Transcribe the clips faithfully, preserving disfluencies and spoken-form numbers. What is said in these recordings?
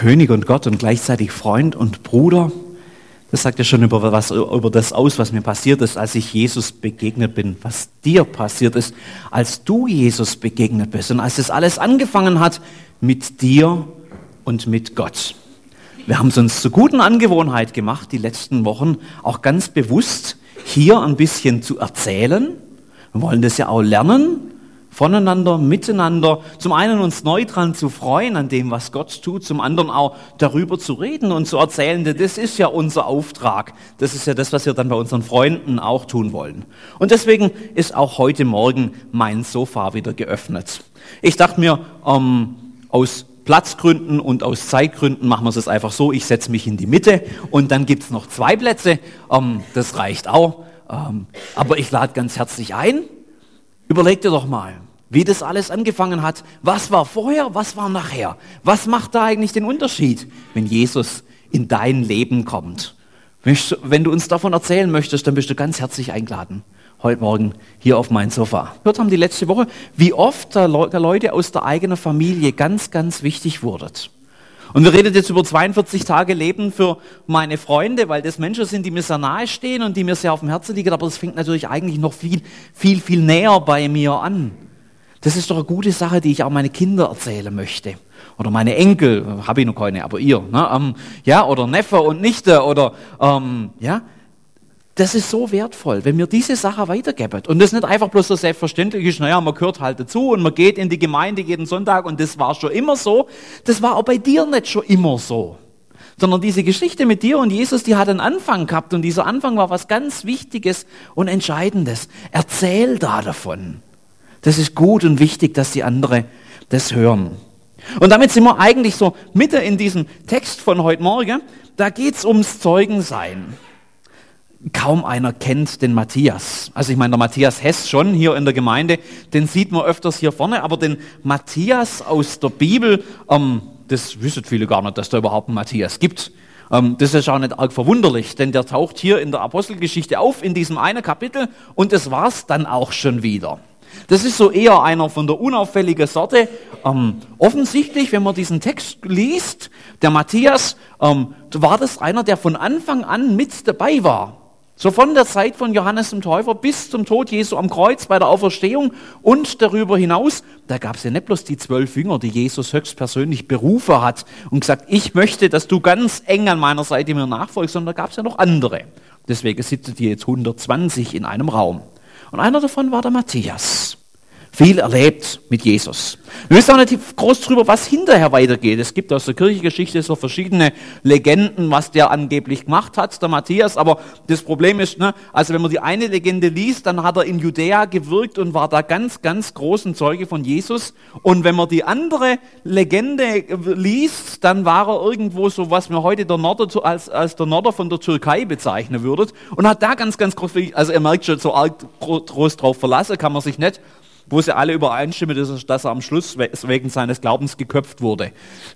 König und Gott und gleichzeitig Freund und Bruder. Das sagt ja schon über, was, über das aus, was mir passiert ist, als ich Jesus begegnet bin, was dir passiert ist, als du Jesus begegnet bist und als das alles angefangen hat mit dir und mit Gott. Wir haben es uns zur guten Angewohnheit gemacht, die letzten Wochen auch ganz bewusst hier ein bisschen zu erzählen. Wir wollen das ja auch lernen, voneinander, miteinander, zum einen uns neu dran zu freuen an dem, was Gott tut, zum anderen auch darüber zu reden und zu erzählen, denn das ist ja unser Auftrag. Das ist ja das, was wir dann bei unseren Freunden auch tun wollen. Und deswegen ist auch heute Morgen mein Sofa wieder geöffnet. Ich dachte mir, ähm, aus Platzgründen und aus Zeitgründen machen wir es einfach so, ich setze mich in die Mitte und dann gibt es noch zwei Plätze, ähm, das reicht auch. Ähm, aber ich lade ganz herzlich ein. Überleg dir doch mal, wie das alles angefangen hat. Was war vorher, was war nachher? Was macht da eigentlich den Unterschied, wenn Jesus in dein Leben kommt? Wenn du uns davon erzählen möchtest, dann bist du ganz herzlich eingeladen. Heute Morgen hier auf mein Sofa. Wir haben die letzte Woche, wie oft der Leute aus der eigenen Familie ganz, ganz wichtig wurdet. Und wir reden jetzt über zweiundvierzig Tage Leben für meine Freunde, weil das Menschen sind, die mir sehr nahe stehen und die mir sehr auf dem Herzen liegen, aber das fängt natürlich eigentlich noch viel, viel, viel näher bei mir an. Das ist doch eine gute Sache, die ich auch meine Kinder erzählen möchte. Oder meine Enkel, habe ich noch keine, aber ihr, ne? ähm, ja, oder Neffe und Nichte, oder, ähm, ja. Das ist so wertvoll, wenn wir diese Sache weitergeben. Und das nicht einfach bloß so selbstverständlich ist, naja, man gehört halt dazu und man geht in die Gemeinde jeden Sonntag und das war schon immer so. Das war auch bei dir nicht schon immer so. Sondern diese Geschichte mit dir und Jesus, die hat einen Anfang gehabt und dieser Anfang war was ganz Wichtiges und Entscheidendes. Erzähl da davon. Das ist gut und wichtig, dass die anderen das hören. Und damit sind wir eigentlich so mitten in diesem Text von heute Morgen. Da geht's ums Zeugensein. Kaum einer kennt den Matthias. Also ich meine, der Matthias Hess schon hier in der Gemeinde, den sieht man öfters hier vorne, aber den Matthias aus der Bibel, ähm, das wissen viele gar nicht, dass da überhaupt einen Matthias gibt. Ähm, das ist auch nicht arg verwunderlich, denn der taucht hier in der Apostelgeschichte auf, in diesem einen Kapitel, und das war's dann auch schon wieder. Das ist so eher einer von der unauffälligen Sorte. Ähm, offensichtlich, wenn man diesen Text liest, der Matthias, ähm, war das einer, der von Anfang an mit dabei war. So von der Zeit von Johannes dem Täufer bis zum Tod Jesu am Kreuz bei der Auferstehung und darüber hinaus, da gab es ja nicht bloß die zwölf Jünger, die Jesus höchstpersönlich berufen hat und gesagt, ich möchte, dass du ganz eng an meiner Seite mir nachfolgst, sondern da gab es ja noch andere. Deswegen sitzen die jetzt hundertzwanzig in einem Raum. Und einer davon war der Matthias. Viel erlebt mit Jesus. Wir wissen auch nicht groß drüber, was hinterher weitergeht. Es gibt aus der Kirchengeschichte so verschiedene Legenden, was der angeblich gemacht hat, der Matthias. Aber das Problem ist, ne, also wenn man die eine Legende liest, dann hat er in Judäa gewirkt und war da ganz, ganz großen Zeuge von Jesus. Und wenn man die andere Legende liest, dann war er irgendwo so, was wir heute der Norder, als, als der Norder von der Türkei bezeichnen würdet. Und hat da ganz, ganz groß, also ihr merkt schon, so arg groß drauf verlassen kann man sich nicht. Wo sie alle übereinstimmen, dass er am Schluss wegen seines Glaubens geköpft wurde.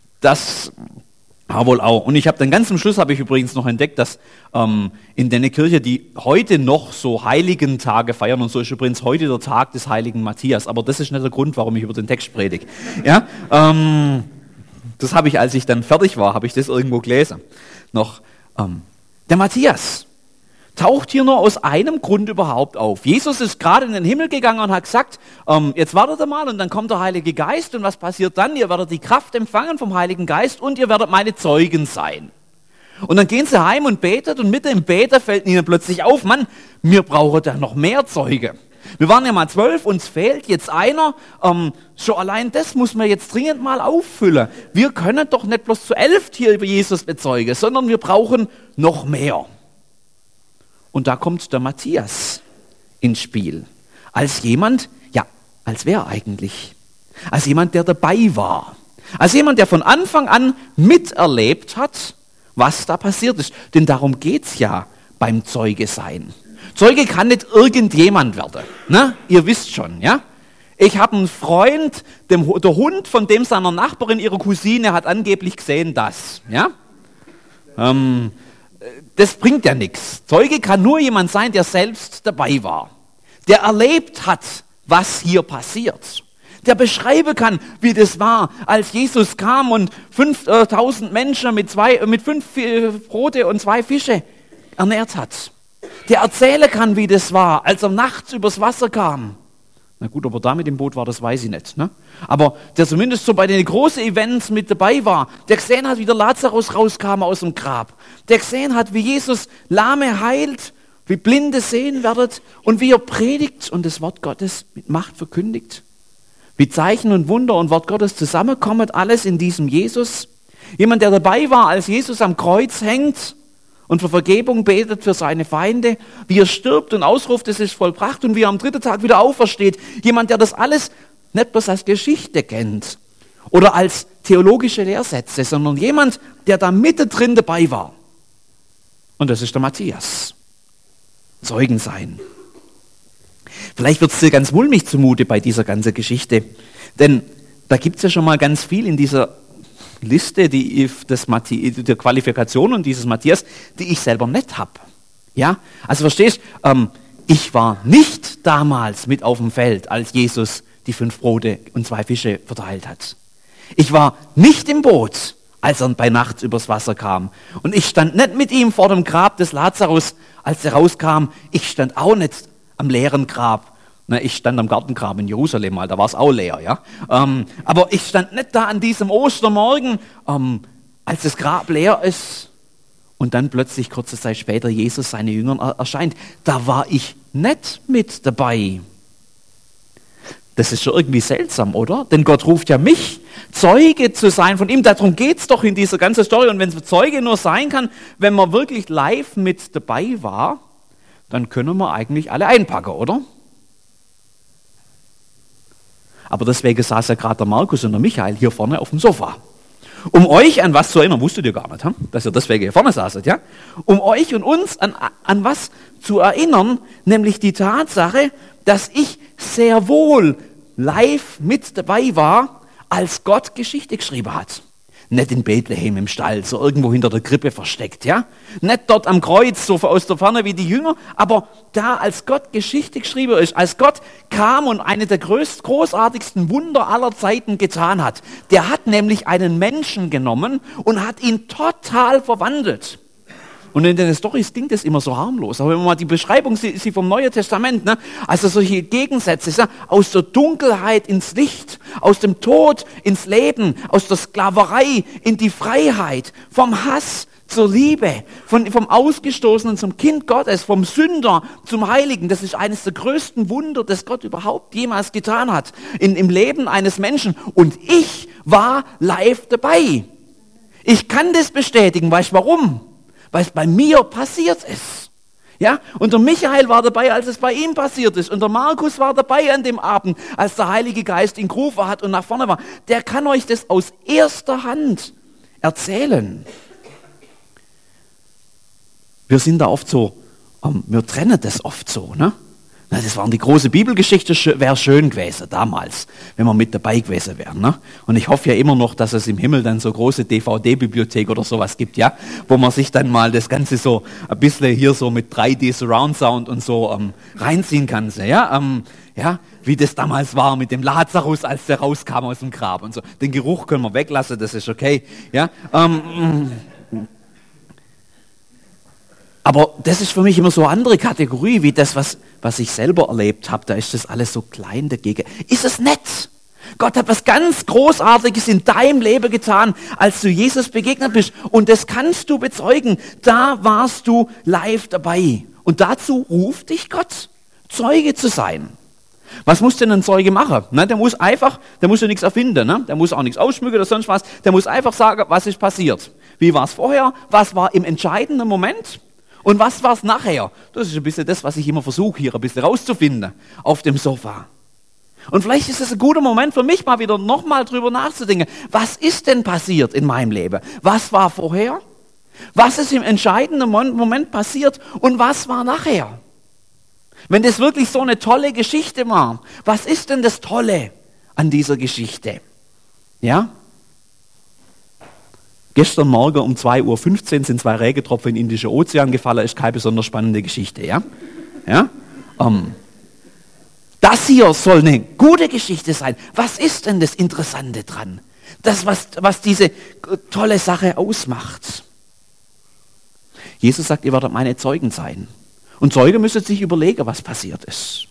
Das war wohl auch. Und ich habe dann ganz am Schluss, habe ich übrigens noch entdeckt, dass ähm, in der Kirche, die heute noch so Heiligentage feiern, und so ist übrigens heute der Tag des heiligen Matthias, aber das ist nicht der Grund, warum ich über den Text predige. Ja? Ähm, das habe ich, als ich dann fertig war, habe ich das irgendwo gelesen. Noch, ähm, der Matthias taucht hier nur aus einem Grund überhaupt auf. Jesus ist gerade in den Himmel gegangen und hat gesagt, ähm, jetzt wartet mal und dann kommt der Heilige Geist und was passiert dann? Ihr werdet die Kraft empfangen vom Heiligen Geist und ihr werdet meine Zeugen sein. Und dann gehen sie heim und betet und mitten im Beten fällt ihnen plötzlich auf, Mann, wir brauchen da noch mehr Zeuge. Wir waren ja mal zwölf, uns fehlt jetzt einer, ähm, schon allein das muss man jetzt dringend mal auffüllen. Wir können doch nicht bloß zu elf hier über Jesus bezeugen, sondern wir brauchen noch mehr. Und da kommt der Matthias ins Spiel. Als jemand, ja, als wer eigentlich? Als jemand, der dabei war. Als jemand, der von Anfang an miterlebt hat, was da passiert ist. Denn darum geht's ja beim Zeuge sein. Zeuge kann nicht irgendjemand werden. Ne? Ihr wisst schon, ja? Ich habe einen Freund, dem, der Hund von dem seiner Nachbarin, ihrer Cousine, hat angeblich gesehen das. Ja? Ähm... Das bringt ja nichts. Zeuge kann nur jemand sein, der selbst dabei war, der erlebt hat, was hier passiert, der beschreiben kann, wie das war, als Jesus kam und fünftausend Menschen mit, zwei, mit fünf Brote und zwei Fische ernährt hat. Der erzählen kann, wie das war, als er nachts übers Wasser kam. Na gut, ob er da mit dem Boot war, das weiß ich nicht. Ne? Aber der zumindest so bei den großen Events mit dabei war, der gesehen hat, wie der Lazarus rauskam aus dem Grab. Der gesehen hat, wie Jesus Lahme heilt, wie Blinde sehen werdet und wie er predigt und das Wort Gottes mit Macht verkündigt. Wie Zeichen und Wunder und Wort Gottes zusammenkommen, alles in diesem Jesus. Jemand, der dabei war, als Jesus am Kreuz hängt und für Vergebung betet für seine Feinde, wie er stirbt und ausruft, es ist vollbracht und wie er am dritten Tag wieder aufersteht. Jemand, der das alles nicht bloß als Geschichte kennt oder als theologische Lehrsätze, sondern jemand, der da mittendrin dabei war. Und das ist der Matthias. Zeugen sein. Vielleicht wird es dir ganz mulmig zumute bei dieser ganzen Geschichte, denn da gibt es ja schon mal ganz viel in dieser Liste die, des Mathi- der Qualifikation und dieses Matthias, die ich selber nicht habe. Ja? Also verstehst du, ähm, ich war nicht damals mit auf dem Feld, als Jesus die fünf Brote und zwei Fische verteilt hat. Ich war nicht im Boot, als er bei Nacht übers Wasser kam. Und ich stand nicht mit ihm vor dem Grab des Lazarus, als er rauskam. Ich stand auch nicht am leeren Grab. Na, ich stand am Gartengrab in Jerusalem mal, da war es auch leer. Ja? Ähm, aber ich stand nicht da an diesem Ostermorgen, ähm, als das Grab leer ist und dann plötzlich kurze Zeit später Jesus seine Jüngern er- erscheint. Da war ich nicht mit dabei. Das ist schon irgendwie seltsam, oder? Denn Gott ruft ja mich, Zeuge zu sein von ihm. Darum geht es doch in dieser ganzen Story. Und wenn es Zeuge nur sein kann, wenn man wirklich live mit dabei war, dann können wir eigentlich alle einpacken, oder? Aber deswegen saß ja gerade der Markus und der Michael hier vorne auf dem Sofa. Um euch an was zu erinnern, wusstet ihr gar nicht, dass ihr deswegen hier vorne saßet, ja? Um euch und uns an, an was zu erinnern, nämlich die Tatsache, dass ich sehr wohl live mit dabei war, als Gott Geschichte geschrieben hat. Nicht in Bethlehem im Stall, so irgendwo hinter der Krippe versteckt, ja? Nicht dort am Kreuz, so aus der Ferne wie die Jünger, aber da, als Gott Geschichte geschrieben ist, als Gott kam und eine der größt, großartigsten Wunder aller Zeiten getan hat. Der hat nämlich einen Menschen genommen und hat ihn total verwandelt. Und in den Storys klingt das immer so harmlos. Aber wenn man mal die Beschreibung sieht, sie vom Neuen Testament, ne? Also solche Gegensätze, ja? Aus der Dunkelheit ins Licht, aus dem Tod ins Leben, aus der Sklaverei in die Freiheit, vom Hass zur Liebe, von, vom Ausgestoßenen zum Kind Gottes, vom Sünder zum Heiligen. Das ist eines der größten Wunder, das Gott überhaupt jemals getan hat in, im Leben eines Menschen. Und ich war live dabei. Ich kann das bestätigen. Weißt du warum? Weil es bei mir passiert ist. Ja? Und der Michael war dabei, als es bei ihm passiert ist. Und der Markus war dabei an dem Abend, als der Heilige Geist ihn gerufen hat und nach vorne war. Der kann euch das aus erster Hand erzählen. Wir sind da oft so, ähm, wir trennen das oft so, ne? Na, das waren die große Bibelgeschichte, wäre schön gewesen damals, wenn wir mit dabei gewesen wären. Ne? Und ich hoffe ja immer noch, dass es im Himmel dann so große D V D-Bibliothek oder sowas gibt, ja, wo man sich dann mal das Ganze so ein bisschen hier so mit drei D Surround Sound und so ähm, reinziehen kann. Ja? Ähm, ja, wie das damals war mit dem Lazarus, als der rauskam aus dem Grab und so. Den Geruch können wir weglassen, das ist okay. Ja. Ähm, Aber das ist für mich immer so eine andere Kategorie, wie das, was, was ich selber erlebt habe. Da ist das alles so klein dagegen. Ist es nett? Gott hat was ganz Großartiges in deinem Leben getan, als du Jesus begegnet bist. Und das kannst du bezeugen. Da warst du live dabei. Und dazu ruft dich Gott, Zeuge zu sein. Was muss denn ein Zeuge machen? Ne, der muss einfach, der muss ja nichts erfinden. Ne? Der muss auch nichts ausschmücken oder sonst was. Der muss einfach sagen, was ist passiert. Wie war es vorher? Was war im entscheidenden Moment? Und was war es nachher? Das ist ein bisschen das, was ich immer versuche, hier ein bisschen rauszufinden auf dem Sofa. Und vielleicht ist es ein guter Moment für mich, mal wieder nochmal drüber nachzudenken. Was ist denn passiert in meinem Leben? Was war vorher? Was ist im entscheidenden Moment passiert? Und was war nachher? Wenn das wirklich so eine tolle Geschichte war, was ist denn das Tolle an dieser Geschichte? Ja? Gestern Morgen um zwei Uhr fünfzehn sind zwei Regentropfen in den Indischen Ozean gefallen, ist keine besonders spannende Geschichte, ja? Ja? Ähm, Das hier soll eine gute Geschichte sein. Was ist denn das Interessante dran? Das, was, was diese tolle Sache ausmacht. Jesus sagt, ihr werdet meine Zeugen sein. Und Zeugen müssen sich überlegen, was passiert ist.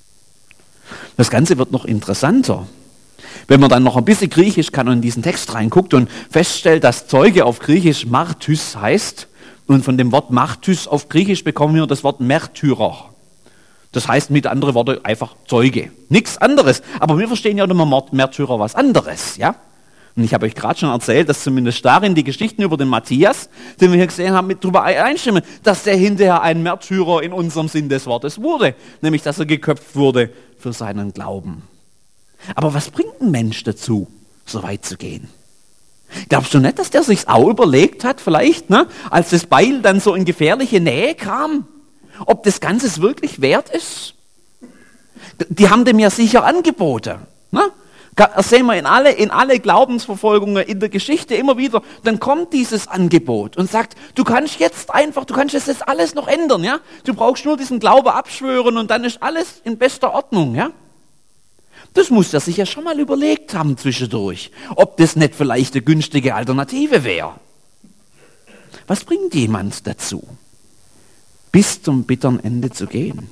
Das Ganze wird noch interessanter. Wenn man dann noch ein bisschen Griechisch kann und in diesen Text reinguckt und feststellt, dass Zeuge auf Griechisch Martys heißt, und von dem Wort Martys auf Griechisch bekommen wir das Wort Märtyrer. Das heißt mit anderen Worten einfach Zeuge. Nichts anderes. Aber wir verstehen ja immer Märtyrer was anderes, ja? Und ich habe euch gerade schon erzählt, dass zumindest darin die Geschichten über den Matthias, den wir hier gesehen haben, mit drüber einstimmen, dass der hinterher ein Märtyrer in unserem Sinn des Wortes wurde. Nämlich, dass er geköpft wurde für seinen Glauben. Aber was bringt ein Mensch dazu, so weit zu gehen? Glaubst du nicht, dass der sich's auch überlegt hat, vielleicht, ne, als das Beil dann so in gefährliche Nähe kam, ob das Ganze es wirklich wert ist? Die haben dem ja sicher angeboten, ne? Das sehen wir in alle, in alle Glaubensverfolgungen in der Geschichte immer wieder. Dann kommt dieses Angebot und sagt, du kannst jetzt einfach, du kannst jetzt alles noch ändern, ja? Du brauchst nur diesen Glaube abschwören und dann ist alles in bester Ordnung, ja? Das muss er sich ja schon mal überlegt haben zwischendurch, ob das nicht vielleicht eine günstige Alternative wäre. Was bringt jemand dazu, bis zum bitteren Ende zu gehen?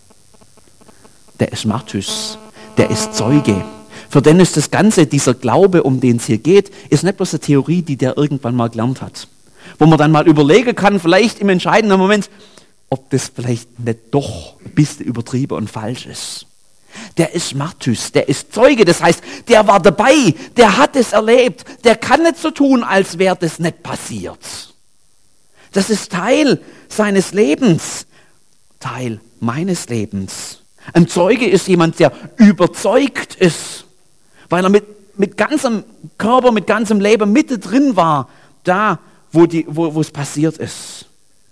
Der ist Martys, der ist Zeuge. Für den ist das Ganze, dieser Glaube, um den es hier geht, ist nicht bloß eine Theorie, die der irgendwann mal gelernt hat. Wo man dann mal überlegen kann, vielleicht im entscheidenden Moment, ob das vielleicht nicht doch ein bisschen übertrieben und falsch ist. Der ist Martys, der ist Zeuge, das heißt, der war dabei, der hat es erlebt, der kann nicht so tun, als wäre das nicht passiert. Das ist Teil seines Lebens, Teil meines Lebens. Ein Zeuge ist jemand, der überzeugt ist, weil er mit, mit ganzem Körper, mit ganzem Leben Mitte drin war, da, wo, die, wo, wo es passiert ist.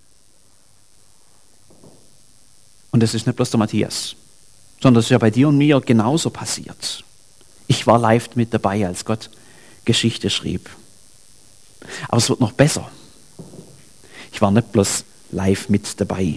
Und das ist nicht bloß der Matthias, sondern das ist ja bei dir und mir genauso passiert. Ich war live mit dabei, als Gott Geschichte schrieb. Aber es wird noch besser. Ich war nicht bloß live mit dabei,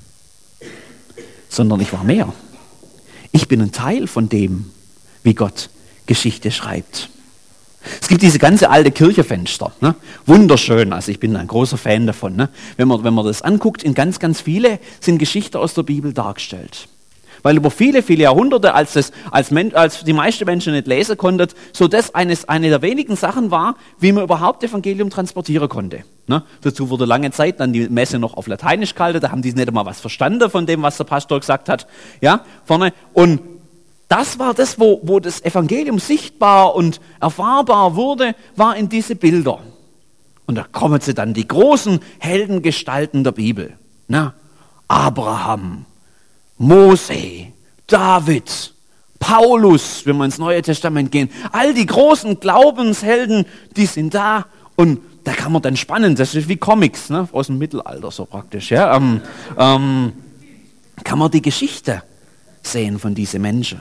sondern ich war mehr. Ich bin ein Teil von dem, wie Gott Geschichte schreibt. Es gibt diese ganze alte Kirchenfenster, ne? Wunderschön, also ich bin ein großer Fan davon. Ne? Wenn man, wenn man das anguckt, in ganz, ganz viele sind Geschichten aus der Bibel dargestellt. Weil über viele, viele Jahrhunderte, als, das, als, Men, als die meisten Menschen nicht lesen konnten, so das eines, eine der wenigen Sachen war, wie man überhaupt Evangelium transportieren konnte. Ne? Dazu wurde lange Zeit dann die Messe noch auf Lateinisch gehalten, da haben die nicht einmal was verstanden von dem, was der Pastor gesagt hat. Ja, vorne. Und das war das, wo, wo das Evangelium sichtbar und erfahrbar wurde, war in diese Bilder. Und da kommen sie dann, die großen Heldengestalten der Bibel. Ne? Abraham, Mose, David, Paulus, wenn wir ins Neue Testament gehen, all die großen Glaubenshelden, die sind da und da kann man dann spannend, das ist wie Comics, ne, aus dem Mittelalter so praktisch, ja, ähm, ähm, kann man die Geschichte sehen von diesen Menschen.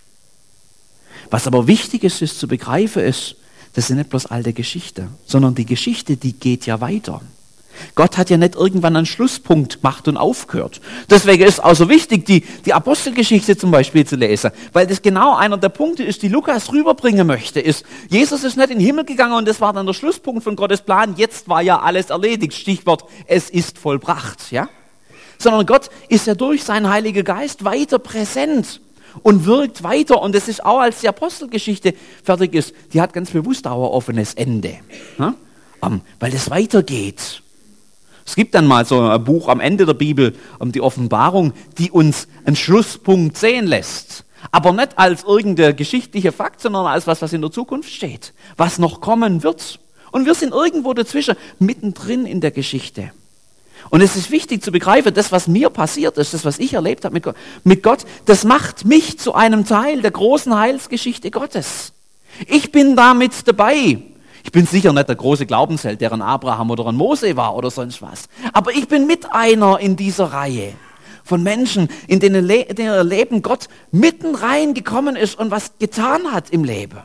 Was aber wichtig ist, ist zu begreifen, ist, das sind nicht bloß alte Geschichten, sondern die Geschichte, die geht ja weiter. Gott hat ja nicht irgendwann einen Schlusspunkt gemacht und aufgehört. Deswegen ist es auch so wichtig, die, die Apostelgeschichte zum Beispiel zu lesen, weil das genau einer der Punkte ist, die Lukas rüberbringen möchte, ist, Jesus ist nicht in den Himmel gegangen und das war dann der Schlusspunkt von Gottes Plan, jetzt war ja alles erledigt, Stichwort, es ist vollbracht, ja? Sondern Gott ist ja durch seinen Heiligen Geist weiter präsent und wirkt weiter. Und das ist auch, als die Apostelgeschichte fertig ist, die hat ganz bewusst auch ein offenes Ende, ne? um, weil es weitergeht. Es gibt dann mal so ein Buch am Ende der Bibel, um die Offenbarung, die uns einen Schlusspunkt sehen lässt. Aber nicht als irgendein geschichtlicher Fakt, sondern als was, was in der Zukunft steht, was noch kommen wird. Und wir sind irgendwo dazwischen, mittendrin in der Geschichte. Und es ist wichtig zu begreifen, das, was mir passiert ist, das, was ich erlebt habe mit Gott, mit Gott, das macht mich zu einem Teil der großen Heilsgeschichte Gottes. Ich bin damit dabei. Ich bin sicher nicht der große Glaubensheld, der ein Abraham oder ein Mose war oder sonst was. Aber ich bin mit einer in dieser Reihe von Menschen, in denen, Le- in denen ihr Leben Gott mitten reingekommen ist und was getan hat im Leben.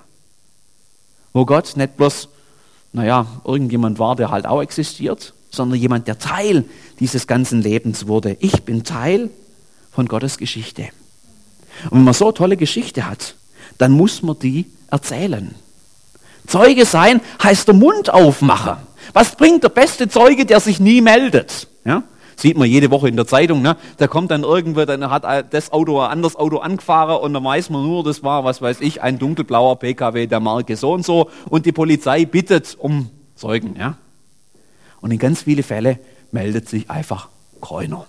Wo Gott nicht bloß, naja, irgendjemand war, der halt auch existiert, sondern jemand, der Teil dieses ganzen Lebens wurde. Ich bin Teil von Gottes Geschichte. Und wenn man so eine tolle Geschichte hat, dann muss man die erzählen. Zeuge sein heißt der Mund aufmachen. Was bringt der beste Zeuge, der sich nie meldet? Ja? Sieht man jede Woche in der Zeitung, ne? Da kommt dann irgendwer, dann hat das Auto ein anderes Auto angefahren und dann weiß man nur, das war, was weiß ich, ein dunkelblauer P K W der Marke so und so und die Polizei bittet um Zeugen. Ja? Und in ganz vielen Fällen meldet sich einfach keiner.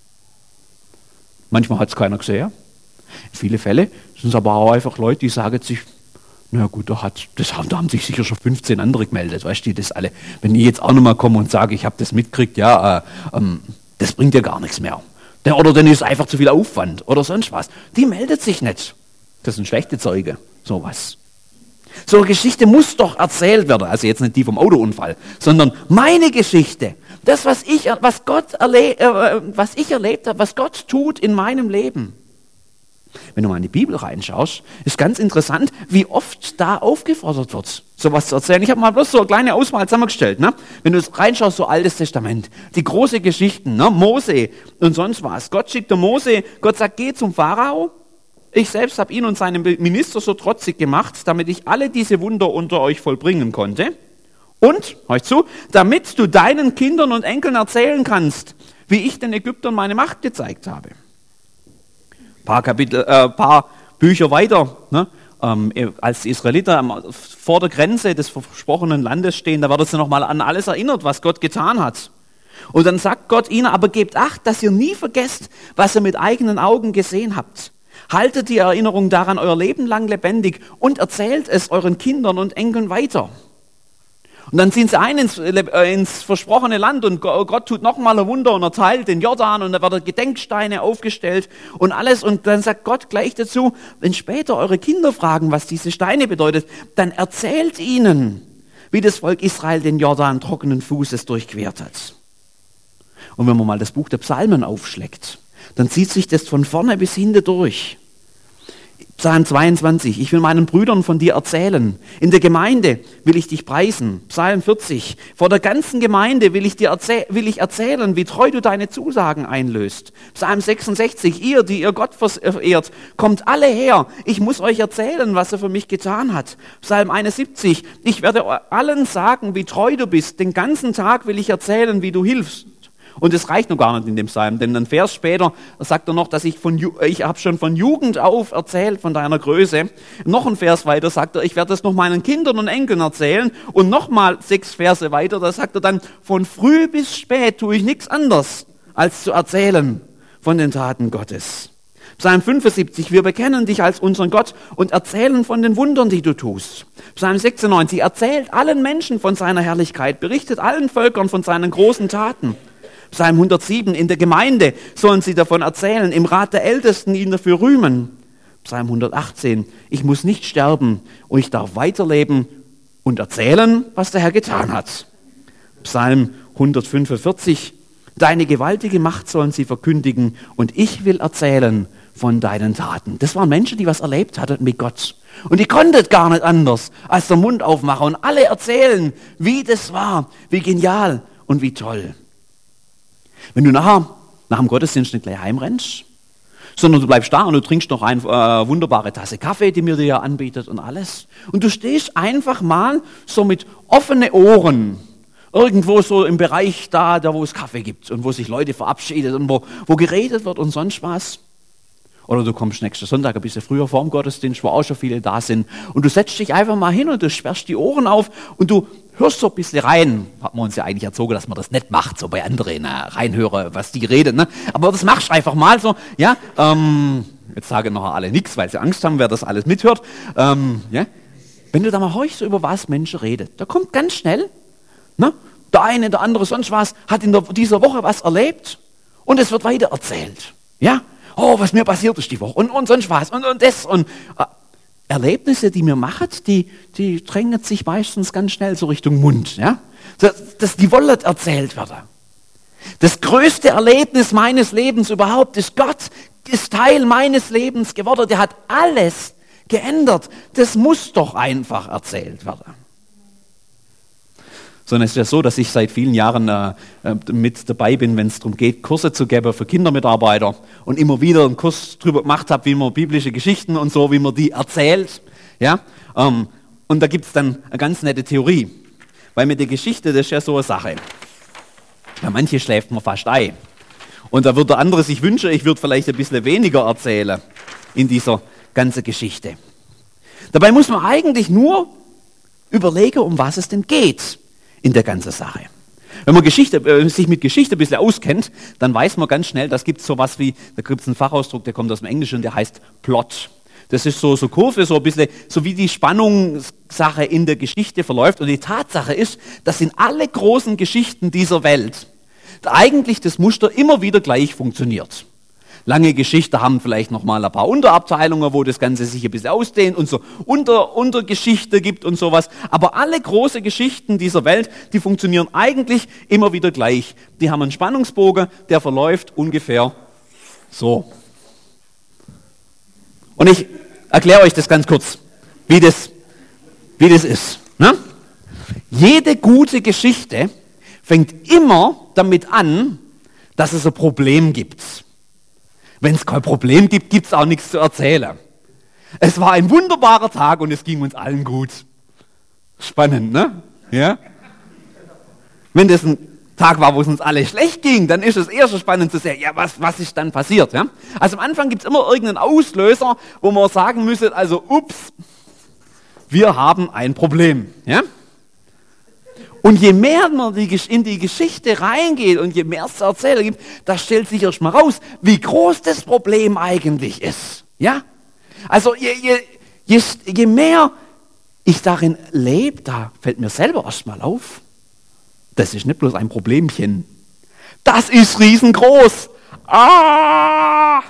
Manchmal hat es keiner gesehen. In vielen Fällen sind es aber auch einfach Leute, die sagen sich, na gut, da, hat, das haben, da haben sich sicher schon fünfzehn andere gemeldet, weißt du, das alle. Wenn ich jetzt auch nochmal komme und sage, ich habe das mitgekriegt, ja, äh, ähm, das bringt ja gar nichts mehr. Oder dann ist einfach zu viel Aufwand oder sonst was. Die meldet sich nicht. Das sind schlechte Zeuge, sowas. So eine Geschichte muss doch erzählt werden, also jetzt nicht die vom Autounfall, sondern meine Geschichte. Das, was ich, was Gott erle- äh, was ich erlebt habe, was Gott tut in meinem Leben. Wenn du mal in die Bibel reinschaust, ist ganz interessant, wie oft da aufgefordert wird, sowas zu erzählen. Ich habe mal bloß so eine kleine Auswahl zusammengestellt. Ne? Wenn du reinschaust, so Altes Testament, die große Geschichten, ne? Mose und sonst was. Gott schickt der Mose, Gott sagt, geh zum Pharao. Ich selbst habe ihn und seinen Minister so trotzig gemacht, damit ich alle diese Wunder unter euch vollbringen konnte. Und, hör zu, damit du deinen Kindern und Enkeln erzählen kannst, wie ich den Ägyptern meine Macht gezeigt habe. Paar Kapitel, äh, paar Bücher weiter, ne? ähm, als die Israeliten vor der Grenze des versprochenen Landes stehen, da werden sie nochmal an alles erinnert, was Gott getan hat. Und dann sagt Gott ihnen, aber gebt Acht, dass ihr nie vergesst, was ihr mit eigenen Augen gesehen habt. Haltet die Erinnerung daran euer Leben lang lebendig und erzählt es euren Kindern und Enkeln weiter. Und dann ziehen sie ein ins, äh, ins versprochene Land und Gott tut nochmal ein Wunder und er teilt den Jordan und da werden Gedenksteine aufgestellt und alles. Und dann sagt Gott gleich dazu, wenn später eure Kinder fragen, was diese Steine bedeutet, dann erzählt ihnen, wie das Volk Israel den Jordan trockenen Fußes durchquert hat. Und wenn man mal das Buch der Psalmen aufschlägt, dann zieht sich das von vorne bis hinten durch. Psalm zweiundzwanzig, ich will meinen Brüdern von dir erzählen. In der Gemeinde will ich dich preisen. Psalm vierzig, vor der ganzen Gemeinde will ich dir erzäh- will ich erzählen, wie treu du deine Zusagen einlöst. Psalm sechsundsechzig, ihr, die ihr Gott verehrt, kommt alle her. Ich muss euch erzählen, was er für mich getan hat. Psalm einundsiebzig, ich werde allen sagen, wie treu du bist. Den ganzen Tag will ich erzählen, wie du hilfst. Und es reicht noch gar nicht in dem Psalm, denn ein Vers später sagt er noch, dass ich von, ich habe schon von Jugend auf erzählt von deiner Größe. Noch ein Vers weiter sagt er, ich werde das noch meinen Kindern und Enkeln erzählen. Und nochmal sechs Verse weiter, da sagt er dann, von früh bis spät tue ich nichts anderes, als zu erzählen von den Taten Gottes. Psalm fünfundsiebzig, wir bekennen dich als unseren Gott und erzählen von den Wundern, die du tust. Psalm sechsundneunzig, erzählt allen Menschen von seiner Herrlichkeit, berichtet allen Völkern von seinen großen Taten. Psalm hundertsieben, in der Gemeinde sollen sie davon erzählen, im Rat der Ältesten ihn dafür rühmen. Psalm hundertachtzehn, ich muss nicht sterben und ich darf weiterleben und erzählen, was der Herr getan hat. Psalm hundertfünfundvierzig, deine gewaltige Macht sollen sie verkündigen und ich will erzählen von deinen Taten. Das waren Menschen, die was erlebt hatten mit Gott. Und die konnten gar nicht anders, als der Mund aufmachen und alle erzählen, wie das war, wie genial und wie toll. Wenn du nachher nach dem Gottesdienst nicht gleich heimrennst, sondern du bleibst da und du trinkst noch eine äh, wunderbare Tasse Kaffee, die mir dir ja anbietet und alles. Und du stehst einfach mal so mit offenen Ohren irgendwo so im Bereich da, da wo es Kaffee gibt und wo sich Leute verabschieden und wo, wo geredet wird und sonst was. Oder du kommst nächsten Sonntag ein bisschen früher vor dem Gottesdienst, wo auch schon viele da sind. Und du setzt dich einfach mal hin und du sperrst die Ohren auf und du hörst so ein bisschen rein. Hat man uns ja eigentlich erzogen, dass man das nicht macht, so bei anderen na, reinhören, was die reden. Ne? Aber das machst du einfach mal so. Ja, ähm, jetzt sagen noch alle nichts, weil sie Angst haben, wer das alles mithört. Ähm, ja? Wenn du da mal horchst, so über was Menschen reden, da kommt ganz schnell, ne? Der eine, der andere, sonst was, hat in der, dieser Woche was erlebt und es wird weiter erzählt. Ja? Oh, was mir passiert ist die Woche und, und sonst was und, und das und äh, Erlebnisse, die mir machen, die, die drängen sich meistens ganz schnell so Richtung Mund. Ja? Das, das, die wollen erzählt werden. Das größte Erlebnis meines Lebens überhaupt ist, Gott ist Teil meines Lebens geworden. Der hat alles geändert. Das muss doch einfach erzählt werden. sondern es ist ja so, dass ich seit vielen Jahren äh, mit dabei bin, wenn es darum geht, Kurse zu geben für Kindermitarbeiter und immer wieder einen Kurs darüber gemacht habe, wie man biblische Geschichten und so, wie man die erzählt. Ja? Ähm, und da gibt es dann eine ganz nette Theorie, weil mit der Geschichte, das ist ja so eine Sache. Bei manche schläft man fast ein. Und da würde der andere sich wünschen, ich würde vielleicht ein bisschen weniger erzählen in dieser ganzen Geschichte. Dabei muss man eigentlich nur überlegen, um was es denn geht in der ganzen Sache. Wenn man Geschichte, äh, sich mit Geschichte ein bisschen auskennt, dann weiß man ganz schnell, das gibt es sowas wie, da gibt es einen Fachausdruck, der kommt aus dem Englischen und der heißt Plot. Das ist so, so Kurve, so ein bisschen, so wie die Spannungssache in der Geschichte verläuft. Und die Tatsache ist, dass in alle großen Geschichten dieser Welt eigentlich das Muster immer wieder gleich funktioniert. Lange Geschichten haben vielleicht nochmal ein paar Unterabteilungen, wo das Ganze sich ein bisschen ausdehnt und so Unter, Untergeschichte gibt und sowas. Aber alle große Geschichten dieser Welt, die funktionieren eigentlich immer wieder gleich. Die haben einen Spannungsbogen, der verläuft ungefähr so. Und ich erkläre euch das ganz kurz, wie das, wie das ist. Ne? Jede gute Geschichte fängt immer damit an, dass es ein Problem gibt. Wenn es kein Problem gibt, gibt es auch nichts zu erzählen. Es war ein wunderbarer Tag und es ging uns allen gut. Spannend, ne? Ja? Wenn das ein Tag war, wo es uns alle schlecht ging, dann ist es eher so spannend zu sehen, ja, was, was ist dann passiert? Ja? Also am Anfang gibt es immer irgendeinen Auslöser, wo man sagen müsste, also ups, wir haben ein Problem. Ja? Und je mehr man in die Geschichte reingeht und je mehr es zu erzählen gibt, da stellt sich erst mal raus, wie groß das Problem eigentlich ist. Ja? Also je, je, je, je mehr ich darin lebe, da fällt mir selber erst mal auf, das ist nicht bloß ein Problemchen. Das ist riesengroß. Ah!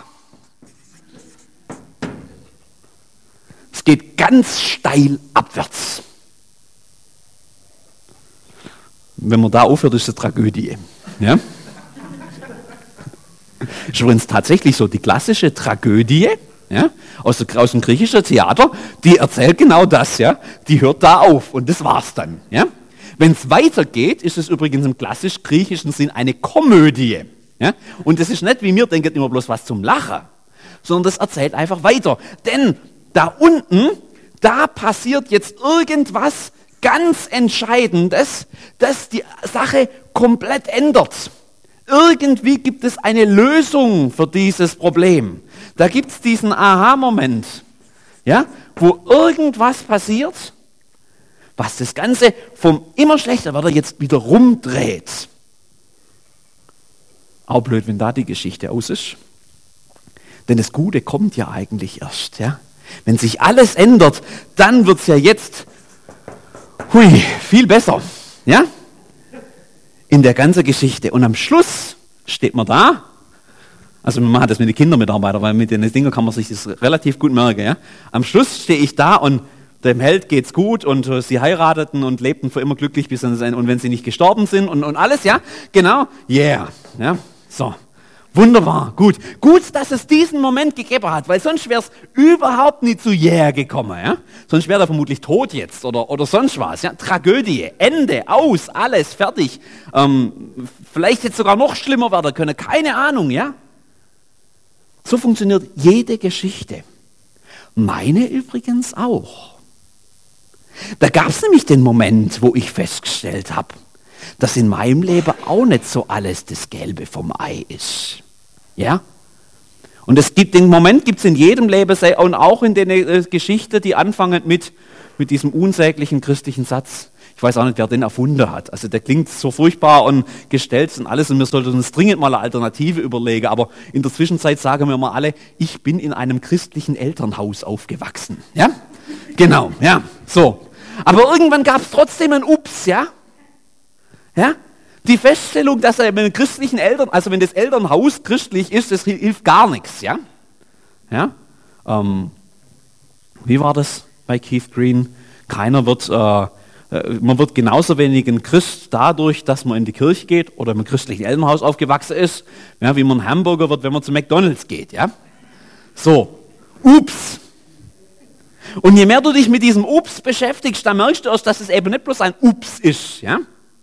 Es geht ganz steil abwärts. Wenn man da aufhört, ist es eine Tragödie. Ja? Ist übrigens tatsächlich so, die klassische Tragödie, ja, aus, der, aus dem griechischen Theater, die erzählt genau das, ja, die hört da auf und das war's dann. Ja? Wenn es weitergeht, ist es übrigens im klassisch griechischen Sinn eine Komödie. Ja? Und das ist nicht, wie wir denken, immer bloß was zum Lachen, sondern das erzählt einfach weiter. Denn da unten, da passiert jetzt irgendwas ganz Entscheidendes, das die Sache komplett ändert. Irgendwie gibt es eine Lösung für dieses Problem. Da gibt es diesen Aha-Moment, ja, wo irgendwas passiert, was das Ganze vom immer schlechter werden jetzt wieder rumdreht. Auch blöd, wenn da die Geschichte aus ist. Denn das Gute kommt ja eigentlich erst. Ja? Wenn sich alles ändert, dann wird es ja jetzt hui, viel besser. Ja? In der ganzen Geschichte. Und am Schluss steht man da. Also man macht das mit den Kindermitarbeitern, weil mit den Dingen kann man sich das relativ gut merken. Ja? Am Schluss stehe ich da und dem Held geht's gut und äh, sie heirateten und lebten für immer glücklich bis ans Ende. Und wenn sie nicht gestorben sind und, und alles, ja, genau, yeah, ja, so, wunderbar, gut. Gut, dass es diesen Moment gegeben hat, weil sonst wäre es überhaupt nicht zu yeah gekommen, ja. Sonst wäre er vermutlich tot jetzt oder, oder sonst was, ja. Tragödie, Ende, aus, alles, fertig. Ähm, vielleicht jetzt sogar noch schlimmer werden können, keine Ahnung, ja. So funktioniert jede Geschichte. Meine übrigens auch. Da gab es nämlich den Moment, wo ich festgestellt habe, dass in meinem Leben auch nicht so alles das Gelbe vom Ei ist. Ja? Und es gibt, den Moment gibt es in jedem Leben und auch in den äh, Geschichten, die anfangen mit, mit diesem unsäglichen christlichen Satz. Ich weiß auch nicht, wer den erfunden hat. Also der klingt so furchtbar und gestellt und alles und wir sollten uns dringend mal eine Alternative überlegen. Aber in der Zwischenzeit sagen wir mal alle, ich bin in einem christlichen Elternhaus aufgewachsen. Ja? Genau, ja, so. Aber irgendwann gab es trotzdem ein Ups, ja? Ja? Die Feststellung, dass er mit den christlichen Eltern, also wenn das Elternhaus christlich ist, das hilft gar nichts, ja? Ja? Ähm, wie war das bei Keith Green? Keiner wird, äh, man wird genauso wenig ein Christ dadurch, dass man in die Kirche geht oder im christlichen Elternhaus aufgewachsen ist, ja, wie man ein Hamburger wird, wenn man zu McDonald's geht, ja? So, Ups. Und je mehr du dich mit diesem Ups beschäftigst, dann merkst du erst, dass es eben nicht bloß ein Ups ist. Ja?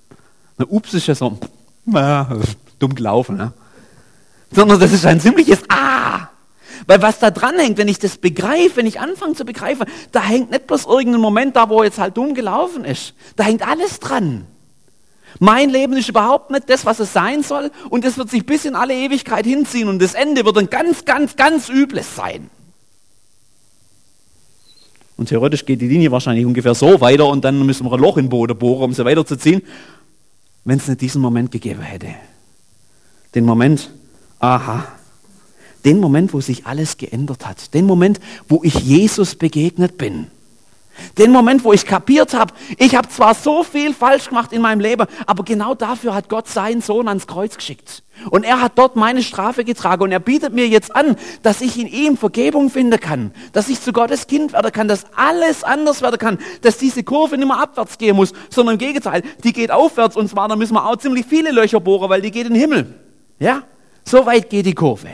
Na, ups ist ja so, äh, dumm gelaufen, ne? Sondern das ist ein ziemliches Ah. Weil was da dran hängt, wenn ich das begreife, wenn ich anfange zu begreifen, da hängt nicht bloß irgendein Moment da, wo jetzt halt dumm gelaufen ist. Da hängt alles dran. Mein Leben ist überhaupt nicht das, was es sein soll, und es wird sich bis in alle Ewigkeit hinziehen und das Ende wird ein ganz, ganz, ganz übles sein. Und theoretisch geht die Linie wahrscheinlich ungefähr so weiter und dann müssen wir ein Loch in den Boden bohren, um sie weiterzuziehen, wenn es nicht diesen Moment gegeben hätte. Den Moment, aha, den Moment, wo sich alles geändert hat. Den Moment, wo ich Jesus begegnet bin. Den Moment, wo ich kapiert habe, ich habe zwar so viel falsch gemacht in meinem Leben, aber genau dafür hat Gott seinen Sohn ans Kreuz geschickt. Und er hat dort meine Strafe getragen und er bietet mir jetzt an, dass ich in ihm Vergebung finden kann, dass ich zu Gottes Kind werden kann, dass alles anders werden kann, dass diese Kurve nicht mehr abwärts gehen muss, sondern im Gegenteil, die geht aufwärts, und zwar, da müssen wir auch ziemlich viele Löcher bohren, weil die geht in den Himmel. Ja, so weit geht die Kurve.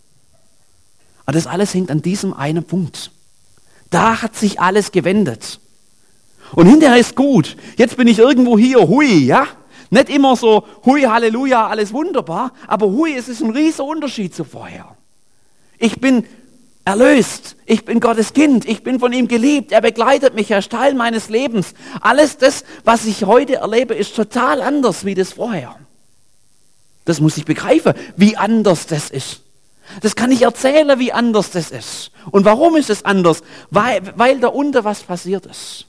Aber das alles hängt an diesem einen Punkt. Da hat sich alles gewendet. Und hinterher ist gut. Jetzt bin ich irgendwo hier, hui, ja? Nicht immer so, hui, Halleluja, alles wunderbar, aber hui, es ist ein riesiger Unterschied zu vorher. Ich bin erlöst, ich bin Gottes Kind, ich bin von ihm geliebt, er begleitet mich, er ist Teil meines Lebens. Alles das, was ich heute erlebe, ist total anders wie das vorher. Das muss ich begreifen, wie anders das ist. Das kann ich erzählen, wie anders das ist. Und warum ist es anders? Weil, weil da unten was passiert ist.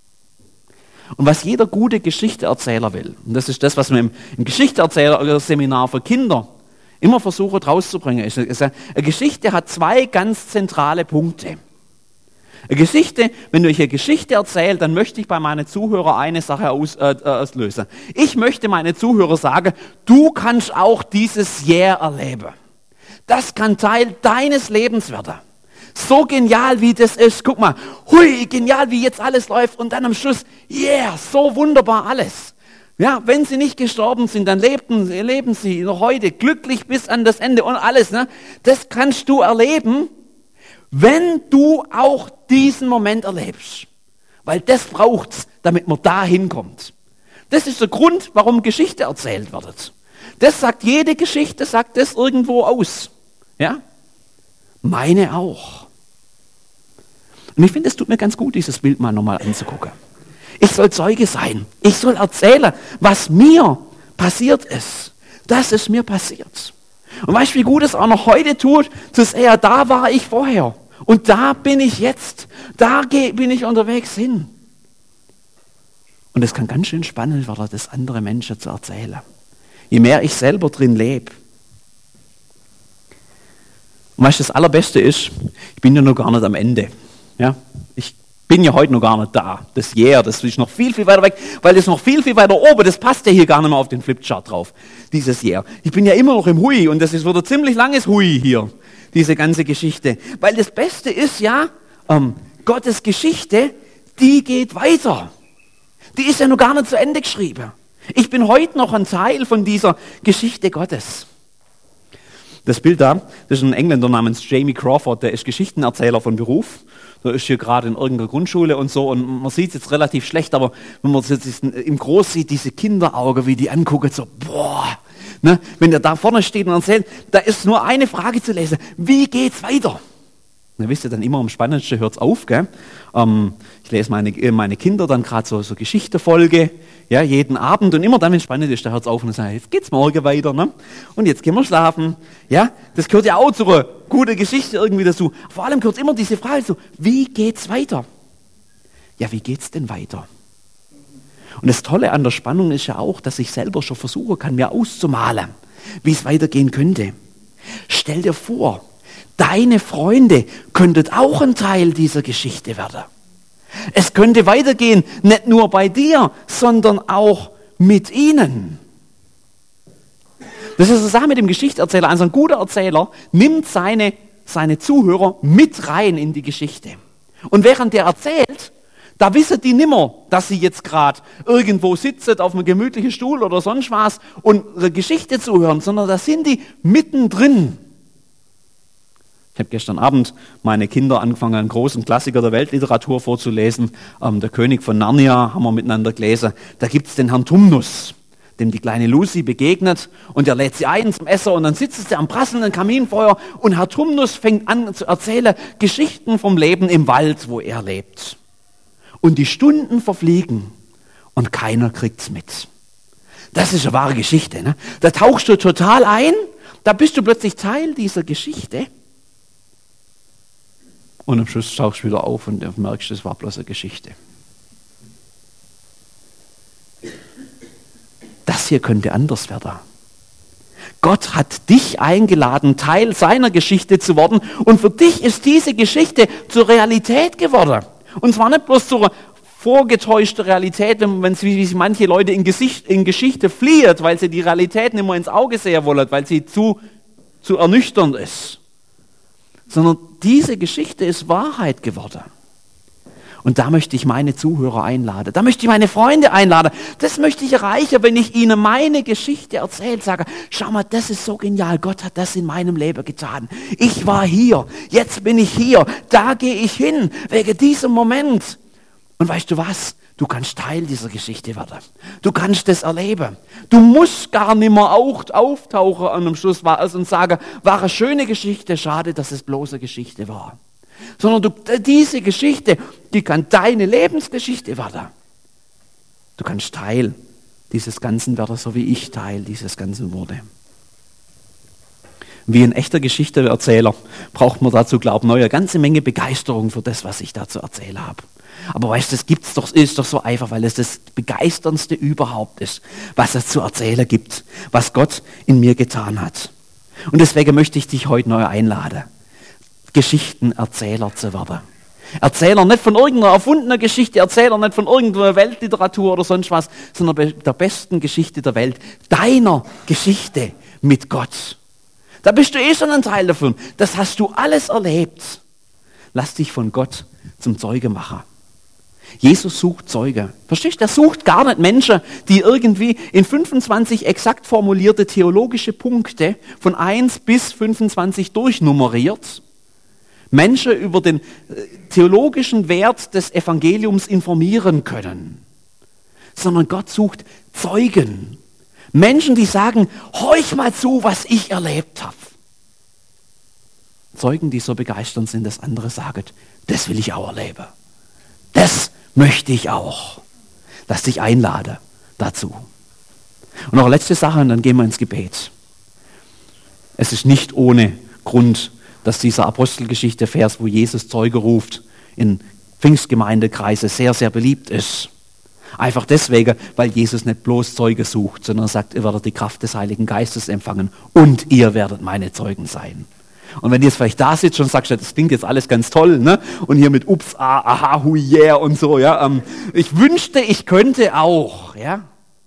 Und was jeder gute Geschichteerzähler will, und das ist das, was wir im, im Geschichteerzähler-Seminar für Kinder immer versuchen rauszubringen, ist, ist, eine Geschichte hat zwei ganz zentrale Punkte. Eine Geschichte, wenn ich eine Geschichte erzähle, dann möchte ich bei meinen Zuhörern eine Sache aus, äh, auslösen. Ich möchte meinen Zuhörern sagen, du kannst auch dieses Jahr erleben. Das kann Teil deines Lebens werden. So genial, wie das ist. Guck mal, hui, genial, wie jetzt alles läuft. Und dann am Schluss, yeah, so wunderbar alles. Ja, wenn sie nicht gestorben sind, dann lebten, leben sie noch heute glücklich bis an das Ende und alles. Ne? Das kannst du erleben, wenn du auch diesen Moment erlebst. Weil das braucht's, damit man da hinkommt. Das ist der Grund, warum Geschichte erzählt wird. Das sagt jede Geschichte, sagt das irgendwo aus. Ja? Meine auch. Und ich finde, es tut mir ganz gut, dieses Bild mal nochmal anzugucken. Ich soll Zeuge sein. Ich soll erzählen, was mir passiert ist. Das ist mir passiert. Und weißt du, wie gut es auch noch heute tut, zu sehen, da war ich vorher. Und da bin ich jetzt. Da bin ich unterwegs hin. Und es kann ganz schön spannend werden, das andere Menschen zu erzählen. Je mehr ich selber drin lebe. Und was das Allerbeste ist, ich bin ja noch gar nicht am Ende. Ja? Ich bin ja heute noch gar nicht da. Das Jahr, das ist noch viel, viel weiter weg, weil das noch viel, viel weiter oben, das passt ja hier gar nicht mehr auf den Flipchart drauf, dieses Jahr. Ich bin ja immer noch im Hui und das ist wieder ziemlich langes Hui hier, diese ganze Geschichte. Weil das Beste ist ja, ähm, Gottes Geschichte, die geht weiter. Die ist ja noch gar nicht zu Ende geschrieben. Ich bin heute noch ein Teil von dieser Geschichte Gottes. Das Bild da, das ist ein Engländer namens Jamie Crawford, der ist Geschichtenerzähler von Beruf. Der ist hier gerade in irgendeiner Grundschule und so und man sieht es jetzt relativ schlecht, aber wenn man es jetzt im Groß sieht, diese Kinderaugen, wie die angucken, so boah, ne? Wenn der da vorne steht und erzählt, da ist nur eine Frage zu lesen, wie geht's weiter? Na, wisst ihr, dann immer am spannendsten hört es auf, gell? Ähm, ich lese meine, meine Kinder dann gerade so, so Geschichtefolge, ja, jeden Abend und immer dann, wenn es spannend ist, da hört es auf und sagt, jetzt geht's morgen weiter, ne? Und jetzt gehen wir schlafen, ja? Das gehört ja auch zu einer guten Geschichte irgendwie dazu. Vor allem gehört immer diese Frage so, wie geht's weiter? Ja, wie geht's denn weiter? Und das Tolle an der Spannung ist ja auch, dass ich selber schon versuchen kann, mir auszumalen, wie es weitergehen könnte. Stell dir vor, deine Freunde könnten auch ein Teil dieser Geschichte werden. Es könnte weitergehen, nicht nur bei dir, sondern auch mit ihnen. Das ist die Sache mit dem Geschichtenerzähler. Also ein guter Erzähler nimmt seine, seine Zuhörer mit rein in die Geschichte. Und während der erzählt, da wissen die nimmer, dass sie jetzt gerade irgendwo sitzen auf einem gemütlichen Stuhl oder sonst was und eine Geschichte zuhören, sondern da sind die mittendrin. Ich habe gestern Abend meine Kinder angefangen, einen großen Klassiker der Weltliteratur vorzulesen. Ähm, der König von Narnia haben wir miteinander gelesen. Da gibt es den Herrn Tumnus. dem die kleine Lucy begegnet und er lädt sie ein zum Essen und dann sitzt sie am prasselnden Kaminfeuer und Herr Tumnus fängt an zu erzählen Geschichten vom Leben im Wald, wo er lebt. Und die Stunden verfliegen und keiner kriegt's mit. Das ist eine wahre Geschichte. Ne? Da tauchst du total ein, da bist du plötzlich Teil dieser Geschichte. Und am Schluss tauchst du wieder auf und merkst, es war bloß eine Geschichte. Das hier könnte anders werden. Gott hat dich eingeladen, Teil seiner Geschichte zu werden. Und für dich ist diese Geschichte zur Realität geworden. Und zwar nicht bloß zur vorgetäuschten Realität, wenn, wenn wie sich manche Leute in, Gesicht, in Geschichte fliehen, weil sie die Realität nicht mehr ins Auge sehen wollen, weil sie zu, zu ernüchternd ist. Sondern diese Geschichte ist Wahrheit geworden. Und da möchte ich meine Zuhörer einladen. Da möchte ich meine Freunde einladen. Das möchte ich erreichen, wenn ich ihnen meine Geschichte erzähle. Sage, schau mal, das ist so genial. Gott hat das in meinem Leben getan. Ich war hier. Jetzt bin ich hier. Da gehe ich hin. Wegen diesem Moment. Und weißt du was? Du kannst Teil dieser Geschichte werden. Du kannst das erleben. Du musst gar nicht mehr auch auftauchen an einem Schluss und sagen, war eine schöne Geschichte, schade, dass es bloß eine Geschichte war. Sondern du, diese Geschichte, die kann deine Lebensgeschichte werden. Du kannst Teil dieses Ganzen werden, so wie ich Teil dieses Ganzen wurde. Wie ein echter Geschichtenerzähler braucht man dazu, glaube ich, eine ganze Menge Begeisterung für das, was ich da zu erzählen habe. Aber weißt du, das gibt's doch, ist doch so einfach, weil es das Begeisterndste überhaupt ist, was es zu erzählen gibt, was Gott in mir getan hat. Und deswegen möchte ich dich heute neu einladen, Geschichtenerzähler zu werden. Erzähler nicht von irgendeiner erfundenen Geschichte, Erzähler nicht von irgendeiner Weltliteratur oder sonst was, sondern der besten Geschichte der Welt, deiner Geschichte mit Gott. Da bist du eh schon ein Teil davon. Das hast du alles erlebt. Lass dich von Gott zum Zeuge machen. Jesus sucht Zeuge. Verstehst du? Er sucht gar nicht Menschen, die irgendwie in fünfundzwanzig exakt formulierte theologische Punkte von eins bis fünfundzwanzig durchnummeriert, Menschen über den theologischen Wert des Evangeliums informieren können. Sondern Gott sucht Zeugen. Menschen, die sagen, horch mal zu, was ich erlebt habe. Zeugen, die so begeisternd sind, dass andere sagen, das will ich auch erleben. Das möchte ich auch. Lass dich einladen dazu. Und noch eine letzte Sache, und dann gehen wir ins Gebet. Es ist nicht ohne Grund, dass dieser Apostelgeschichte-Vers, wo Jesus Zeuge ruft, in Pfingstgemeindekreise sehr, sehr beliebt ist. Einfach deswegen, weil Jesus nicht bloß Zeuge sucht, sondern sagt, ihr werdet die Kraft des Heiligen Geistes empfangen und ihr werdet meine Zeugen sein. Und wenn du jetzt vielleicht da sitzt und sagst, das klingt jetzt alles ganz toll, ne? Und hier mit ups, ah, aha, hu, yeah und so, ja. Ähm, ich wünschte, ich könnte auch, ja.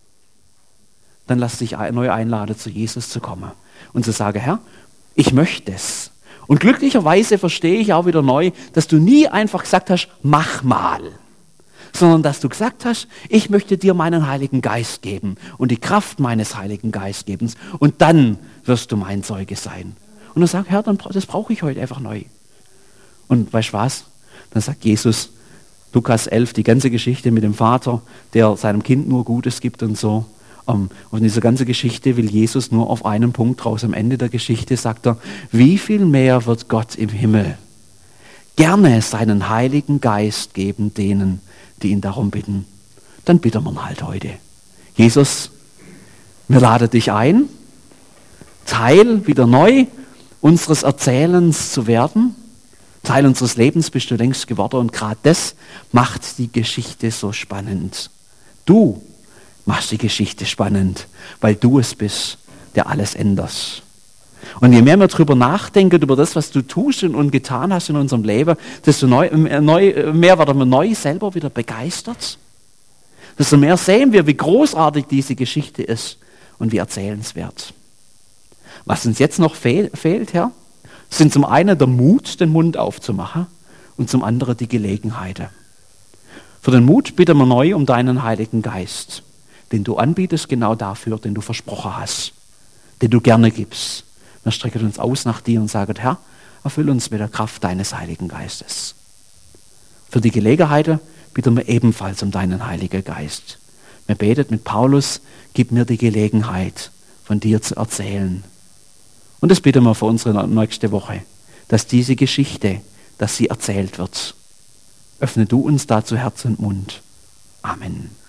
Dann lass dich neu einladen, zu Jesus zu kommen und zu sagen, Herr, ich möchte es. Und glücklicherweise verstehe ich auch wieder neu, dass du nie einfach gesagt hast, mach mal. Sondern dass du gesagt hast, ich möchte dir meinen Heiligen Geist geben und die Kraft meines Heiligen Geistgebens und dann wirst du mein Zeuge sein. Und dann sagt Herr, dann, das brauche ich heute einfach neu. Und weißt du was? Dann sagt Jesus, Lukas elf, die ganze Geschichte mit dem Vater, der seinem Kind nur Gutes gibt und so. Und in dieser ganzen Geschichte will Jesus nur auf einen Punkt raus. Am Ende der Geschichte sagt er, wie viel mehr wird Gott im Himmel gerne seinen Heiligen Geist geben denen, die ihn darum bitten. Dann bitten wir ihn halt heute. Jesus, wir laden dich ein, Teil wieder neu unseres Erzählens zu werden. Teil unseres Lebens bist du längst geworden und gerade das macht die Geschichte so spannend. Du machst die Geschichte spannend, weil du es bist, der alles ändert. Und je mehr wir darüber nachdenken, über das, was du tust und getan hast in unserem Leben, desto neu, neu, mehr werden wir neu selber wieder begeistert. Desto mehr sehen wir, wie großartig diese Geschichte ist und wie erzählenswert. Was uns jetzt noch fehl, fehlt, Herr, sind zum einen der Mut, den Mund aufzumachen und zum anderen die Gelegenheiten. Für den Mut bitten wir neu um deinen Heiligen Geist, den du anbietest, genau dafür, den du versprochen hast, den du gerne gibst. Wir strecken uns aus nach dir und sagen, Herr, erfüll uns mit der Kraft deines Heiligen Geistes. Für die Gelegenheiten bitten wir ebenfalls um deinen Heiligen Geist. Wir beten mit Paulus, gib mir die Gelegenheit, von dir zu erzählen. Und das bitten wir für unsere nächste Woche, dass diese Geschichte, dass sie erzählt wird. Öffne du uns dazu Herz und Mund. Amen.